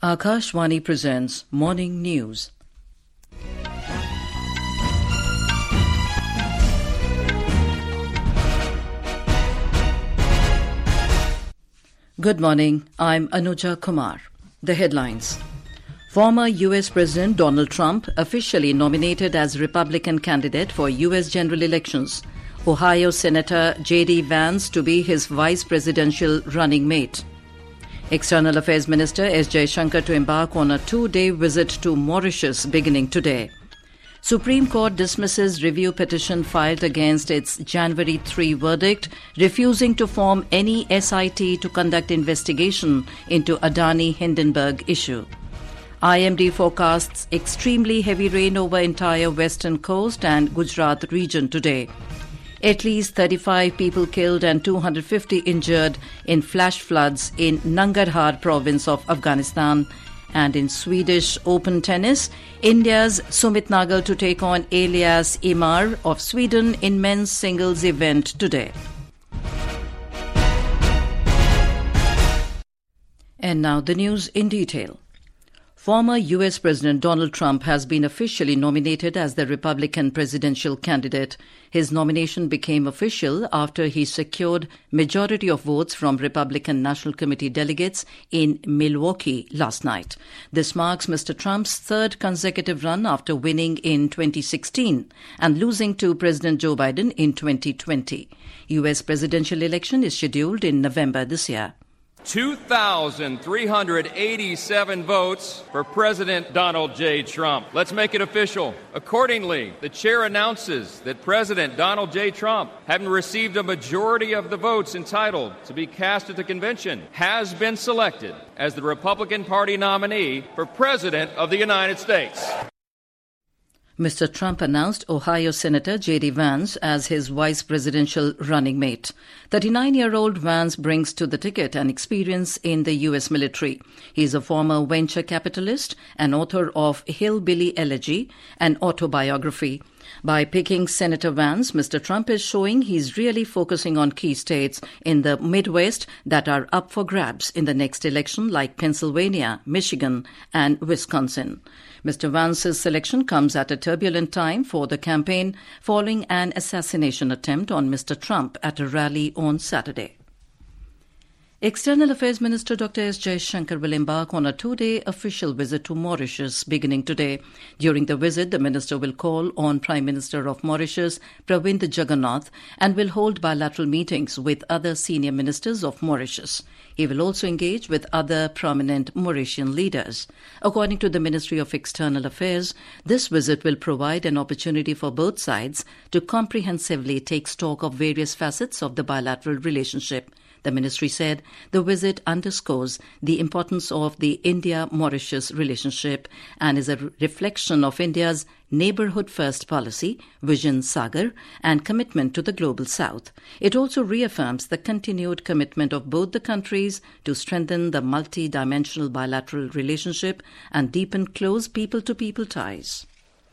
Akashvani presents Morning News. Good morning, I'm Anuja Kumar. The headlines. Former U.S. President Donald Trump officially nominated as Republican candidate for U.S. general elections. Ohio Senator J.D. Vance to be his vice presidential running mate. External Affairs Minister S. Jaishankar to embark on a two-day visit to Mauritius beginning today. Supreme Court dismisses review petition filed against its January 3 verdict, refusing to form any SIT to conduct investigation into Adani Hindenburg issue. IMD forecasts extremely heavy rain over entire western coast and Gujarat region today. At least 35 people killed and 250 injured in flash floods in Nangarhar province of Afghanistan. And in Swedish Open tennis, India's Sumit Nagal to take on Elias Imar of Sweden in men's singles event today. And now the news in detail. Former U.S. President Donald Trump has been officially nominated as the Republican presidential candidate. His nomination became official after he secured majority of votes from Republican National Committee delegates in Milwaukee last night. This marks Mr. Trump's third consecutive run after winning in 2016 and losing to President Joe Biden in 2020. U.S. presidential election is scheduled in November this year. 2,387 votes for President Donald J. Trump. Let's make it official. Accordingly, the chair announces that President Donald J. Trump, having received a majority of the votes entitled to be cast at the convention, has been selected as the Republican Party nominee for President of the United States. Mr. Trump announced Ohio Senator J.D. Vance as his vice presidential running mate. 39-year-old Vance brings to the ticket an experience in the U.S. military. He is a former venture capitalist and author of Hillbilly Elegy, an autobiography. By picking Senator Vance, Mr. Trump is showing he's really focusing on key states in the Midwest that are up for grabs in the next election, like Pennsylvania, Michigan, and Wisconsin. Mr. Vance's selection comes at a turbulent time for the campaign following an assassination attempt on Mr. Trump at a rally on Saturday. External Affairs Minister Dr. S. Jaishankar will embark on a two-day official visit to Mauritius beginning today. During the visit, the minister will call on Prime Minister of Mauritius, Pravind Jagannath, and will hold bilateral meetings with other senior ministers of Mauritius. He will also engage with other prominent Mauritian leaders. According to the Ministry of External Affairs, this visit will provide an opportunity for both sides to comprehensively take stock of various facets of the bilateral relationship. The ministry said the visit underscores the importance of the India-Mauritius relationship and is a reflection of India's neighbourhood-first policy, Vision Sagar, and commitment to the Global South. It also reaffirms the continued commitment of both the countries to strengthen the multi-dimensional bilateral relationship and deepen close people-to-people ties.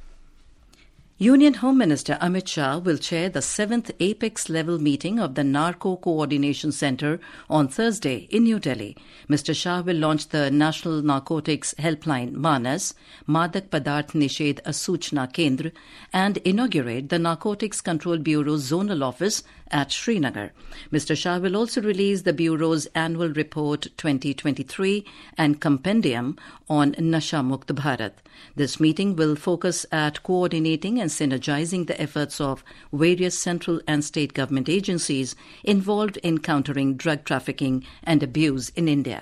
Union Home Minister Amit Shah will chair the 7th apex-level meeting of the Narco Coordination Centre on Thursday in New Delhi. Mr. Shah will launch the National Narcotics Helpline MANAS, Madak Padarth Nishedh Suchna Kendra, and inaugurate the Narcotics Control Bureau's zonal office at Srinagar. Mr. Shah will also release the Bureau's annual report 2023 and compendium on Nasha Mukt Bharat. This meeting will focus at coordinating and synergizing the efforts of various central and state government agencies involved in countering drug trafficking and abuse in India.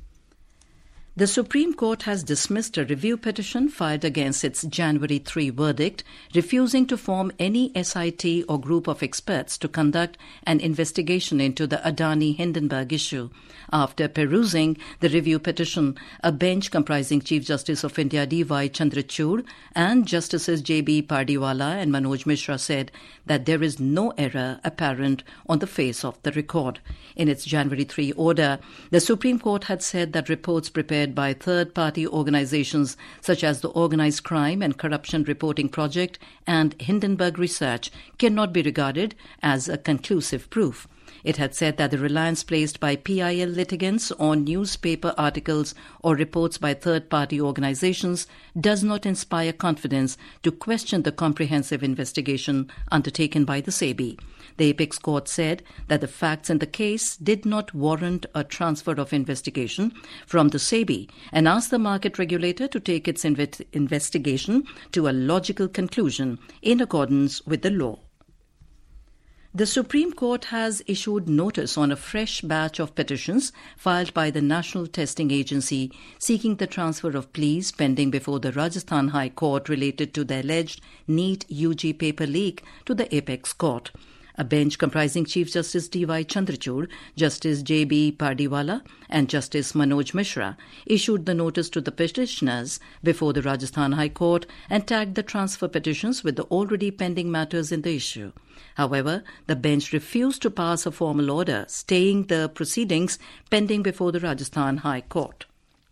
The Supreme Court has dismissed a review petition filed against its January 3 verdict, refusing to form any SIT or group of experts to conduct an investigation into the Adani Hindenburg issue. After perusing the review petition, a bench comprising Chief Justice of India D.Y. Chandrachud and Justices J.B. Pardiwala and Manoj Mishra said that there is no error apparent on the face of the record. In its January 3 order, the Supreme Court had said that reports prepared by third-party organizations such as the Organized Crime and Corruption Reporting Project and Hindenburg Research cannot be regarded as a conclusive proof. It had said that the reliance placed by PIL litigants on newspaper articles or reports by third-party organizations does not inspire confidence to question the comprehensive investigation undertaken by the SEBI. The Apex Court said that the facts in the case did not warrant a transfer of investigation from the SEBI and asked the market regulator to take its investigation to a logical conclusion in accordance with the law. The Supreme Court has issued notice on a fresh batch of petitions filed by the National Testing Agency seeking the transfer of pleas pending before the Rajasthan High Court related to the alleged NEET UG paper leak to the Apex Court. A bench comprising Chief Justice D.Y. Chandrachud, Justice J.B. Pardiwala and Justice Manoj Mishra issued the notice to the petitioners before the Rajasthan High Court and tagged the transfer petitions with the already pending matters in the issue. However, the bench refused to pass a formal order staying the proceedings pending before the Rajasthan High Court.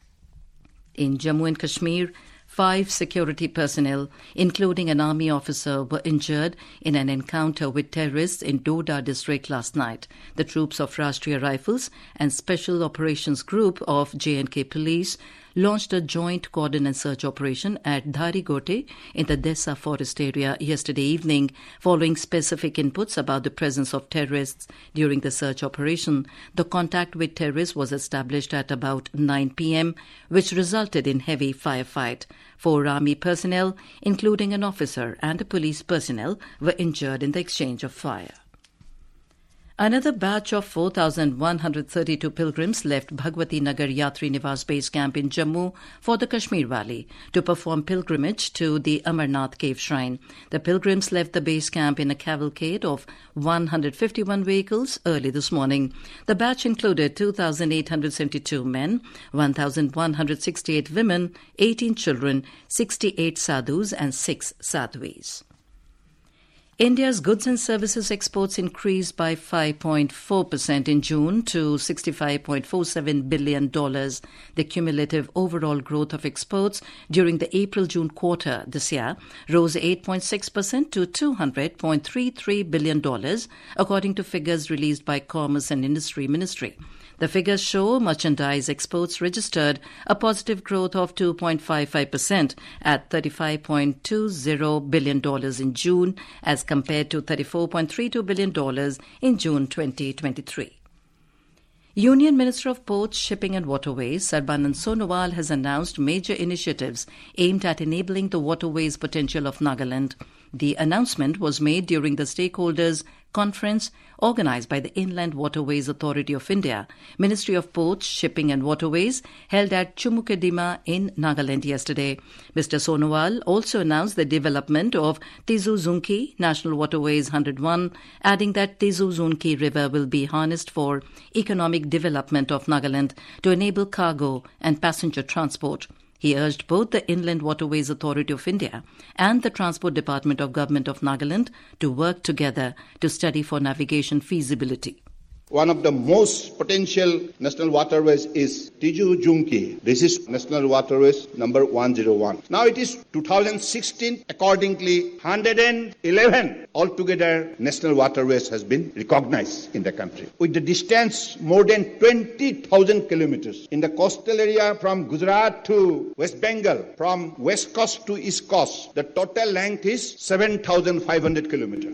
In Jammu and Kashmir, 5 security personnel, including an army officer, were injured in an encounter with terrorists in Doda district last night. The troops of Rashtriya Rifles and Special Operations Group of J&K Police launched a joint coordinated search operation at Dharigote in the Dessa forest area yesterday evening, following specific inputs about the presence of terrorists during the search operation. The contact with terrorists was established at about 9 p.m., which resulted in heavy firefight. 4 army personnel, including an officer and a police personnel, were injured in the exchange of fire. Another batch of 4,132 pilgrims left Bhagwati Nagar Yatri Niwas base camp in Jammu for the Kashmir Valley to perform pilgrimage to the Amarnath cave shrine. The pilgrims left the base camp in a cavalcade of 151 vehicles early this morning. The batch included 2,872 men, 1,168 women, 18 children, 68 sadhus and 6 sadhvis. India's goods and services exports increased by 5.4% in June to $65.47 billion. The cumulative overall growth of exports during the April-June quarter this year rose 8.6% to $200.33 billion, according to figures released by Commerce and Industry Ministry. The figures show merchandise exports registered a positive growth of 2.55% at $35.20 billion in June as compared to $34.32 billion in June 2023. Union Minister of Ports, Shipping and Waterways, Sarbanand Sonowal, has announced major initiatives aimed at enabling the waterways potential of Nagaland. The announcement was made during the stakeholders' conference organized by the Inland Waterways Authority of India, Ministry of Ports, Shipping and Waterways, held at Chumukedima in Nagaland yesterday. Mr. Sonowal also announced the development of Tizu-Zunki National Waterways 101, adding that Tizu-Zunki River will be harnessed for economic development of Nagaland to enable cargo and passenger transport. He urged both the Inland Waterways Authority of India and the Transport Department of Government of Nagaland to work together to study for navigation feasibility. One of the most potential national waterways is Tizu-Zunki. This is National Waterways number 101. Now it is 2016. Accordingly, 111 altogether national waterways has been recognized in the country. With the distance more than 20,000 kilometers in the coastal area from Gujarat to West Bengal, from west coast to east coast, the total length is 7,500 kilometers.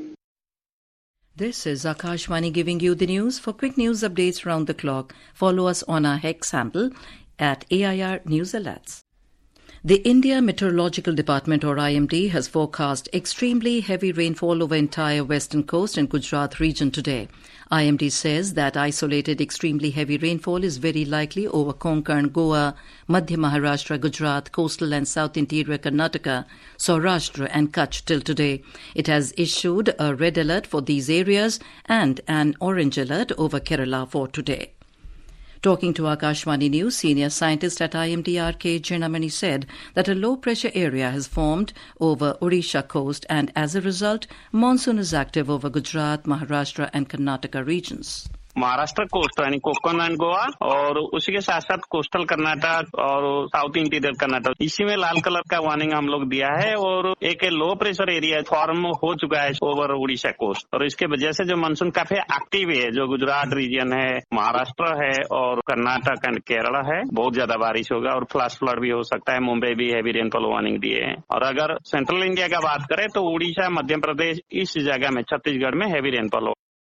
This is Akashvani giving you the news. For quick news updates round the clock, follow us on our Hex handle at AIR News Alerts. The India Meteorological Department, or IMD, has forecast extremely heavy rainfall over entire western coast and Gujarat region today. IMD says that isolated extremely heavy rainfall is very likely over Konkan, Goa, Madhya Maharashtra, Gujarat, coastal and south interior Karnataka, Saurashtra and Kutch till today. It has issued a red alert for these areas and an orange alert over Kerala for today. Talking to Akashvani News, senior scientist at IMD R.K. Jinamani said that a low-pressure area has formed over Odisha coast and as a result, monsoon is active over Gujarat, Maharashtra and Karnataka regions. Maharashtra coast यानी Konkan and Goa और उसी के साथ साथ coastal Karnataka और south interior Karnataka, इसी में लाल colour का वार्निंग हम लोग दिया है और एक लो प्रेशर एरिया फॉर्म हो चुका है ओवर उड़ीसा कोस्ट और इसके वजह से जो मानसून काफी एक्टिव है, जो गुजरात रीजन है, महाराष्ट्र है और कर्नाटक एंड केरला है, बहुत ज्यादा बारिश होगा और फ्लैश फ्लड भी हो सकता है। मुंबई भी हैवी रेनफॉल वार्निंग दिए हैं और अगर सेंट्रल इंडिया का बात करें तो उड़ीसा, मध्य प्रदेश, इस जगह में छत्तीसगढ़ में हैवी रेनफॉल हो।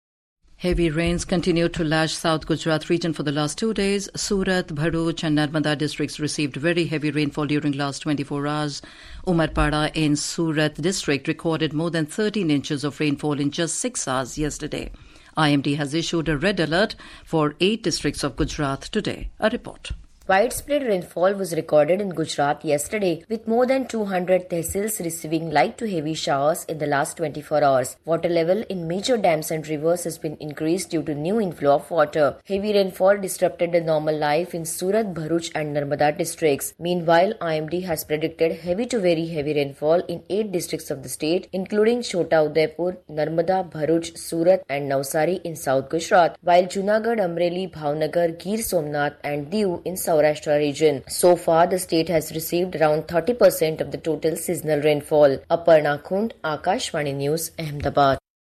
Heavy rains continued to lash South Gujarat region for the last 2 days. Surat, Bharuch and Narmada districts received very heavy rainfall during last 24 hours. Umarpada in Surat district recorded more than 13 inches of rainfall in just 6 hours yesterday. IMD has issued a red alert for 8 districts of Gujarat today. A report. Widespread rainfall was recorded in Gujarat yesterday, with more than 200 tehsils receiving light to heavy showers in the last 24 hours. Water level in major dams and rivers has been increased due to new inflow of water. Heavy rainfall disrupted the normal life in Surat, Bharuch and Narmada districts. Meanwhile, IMD has predicted heavy to very heavy rainfall in 8 districts of the state, including Chota Udaipur, Narmada, Bharuch, Surat and Navsari in South Gujarat, while Junagadh, Amreli, Bhavnagar, Gir Somnath and Diu in Saurashtra region. So far, the state has received around 30% of the total seasonal rainfall. Aparna Khund, Akashvani News, Ahmedabad.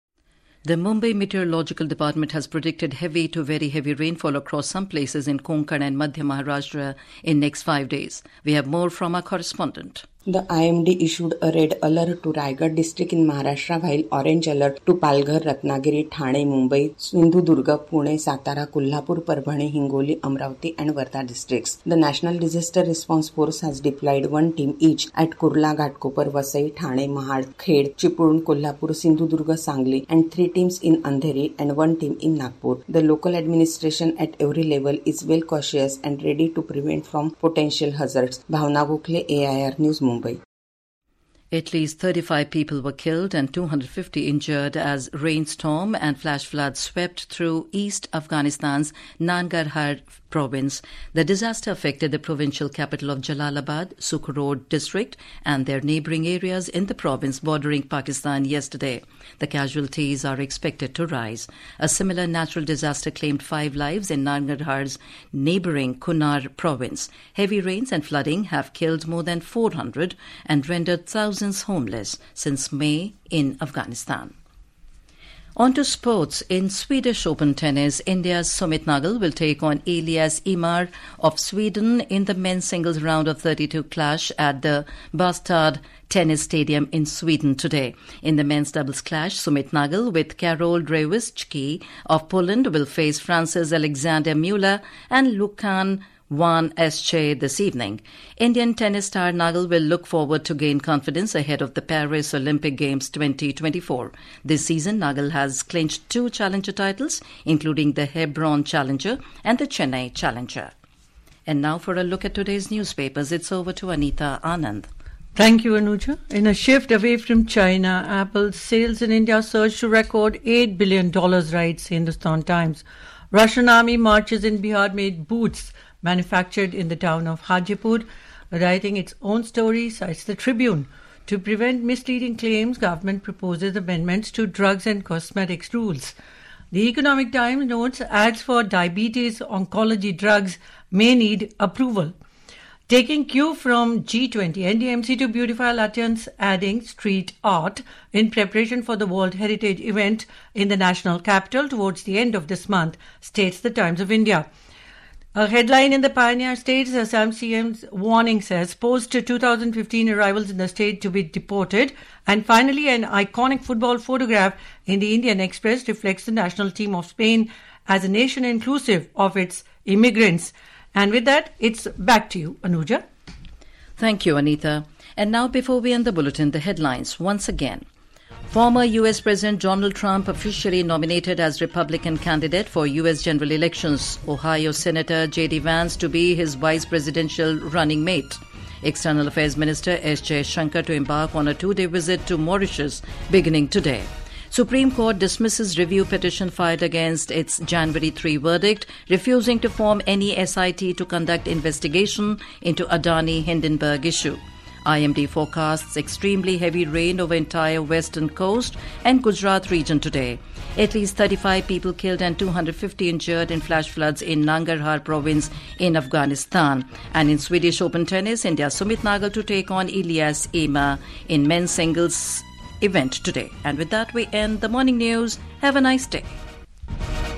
The Mumbai Meteorological Department has predicted heavy to very heavy rainfall across some places in Konkan and Madhya Maharashtra in next 5 days. We have more from our correspondent. The IMD issued a red alert to Raigad district in Maharashtra while orange alert to Palghar, Ratnagiri, Thane, Mumbai, Sindhudurga, Pune, Satara, Kolhapur, Parbhani, Hingoli, Amravati and Wardha districts. The National Disaster Response Force has deployed 1 team each at Kurla, Ghatkopar, Vasai, Thane, Mahad, Khed, Chipadun, Kolhapur, Sindhudurga, Sangli and 3 teams in Andheri and 1 team in Nagpur. The local administration at every level is well cautious and ready to prevent from potential hazards. Bhavna Gokhale, AIR News, Mumbai. At least 35 people were killed and 250 injured as rainstorm and flash floods swept through East Afghanistan's Nangarhar province. The disaster affected the provincial capital of Jalalabad, Sukhrod district and their neighbouring areas in the province bordering Pakistan yesterday. The casualties are expected to rise. A similar natural disaster claimed 5 lives in Nangarhar's neighbouring Kunar province. Heavy rains and flooding have killed more than 400 and rendered thousands homeless since May in Afghanistan. On to sports. In Swedish Open tennis, India's Sumit Nagal will take on Elias Imar of Sweden in the men's singles round of 32 clash at the Bastad Tennis Stadium in Sweden today. In the men's doubles clash, Sumit Nagal with Karol Drewicki of Poland will face France's Alexander Muller and Lukan Van Esche this evening. Indian tennis star Nagal will look forward to gain confidence ahead of the Paris Olympic Games 2024. This season, Nagal has clinched 2 challenger titles, including the Hebron Challenger and the Chennai Challenger. And now for a look at today's newspapers, it's over to Anita Anand. Thank you, Anuja. In a shift away from China, Apple's sales in India surged to record $8 billion, writes Hindustan Times. Russian army marches in Bihar made boots manufactured in the town of Hajipur. Writing its own story, cites the Tribune. To prevent misleading claims, government proposes amendments to drugs and cosmetics rules. The Economic Times notes ads for diabetes oncology drugs may need approval. Taking cue from G20, NDMC to beautify Lutyens, adding street art in preparation for the World Heritage event in the national capital towards the end of this month, states the Times of India. A headline in the Pioneer States, Assam CM's warning says post-2015 arrivals in the state to be deported. And finally, an iconic football photograph in the Indian Express reflects the national team of Spain as a nation inclusive of its immigrants. And with that, it's back to you, Anuja. Thank you, Anita. And now, before we end the bulletin, the headlines once again. Former U.S. President Donald Trump officially nominated as Republican candidate for U.S. general elections. Ohio Senator J.D. Vance to be his vice presidential running mate. External Affairs Minister S. Jaishankar to embark on a 2-day visit to Mauritius beginning today. Supreme Court dismisses review petition filed against its January 3 verdict, refusing to form any SIT to conduct investigation into Adani Hindenburg issue. IMD forecasts extremely heavy rain over entire western coast and Gujarat region today. At least 35 people killed and 250 injured in flash floods in Nangarhar province in Afghanistan. And in Swedish Open tennis, India's Sumit Nagal to take on Elias Ymer in men's singles event today. And with that, we end the morning news. Have a nice day.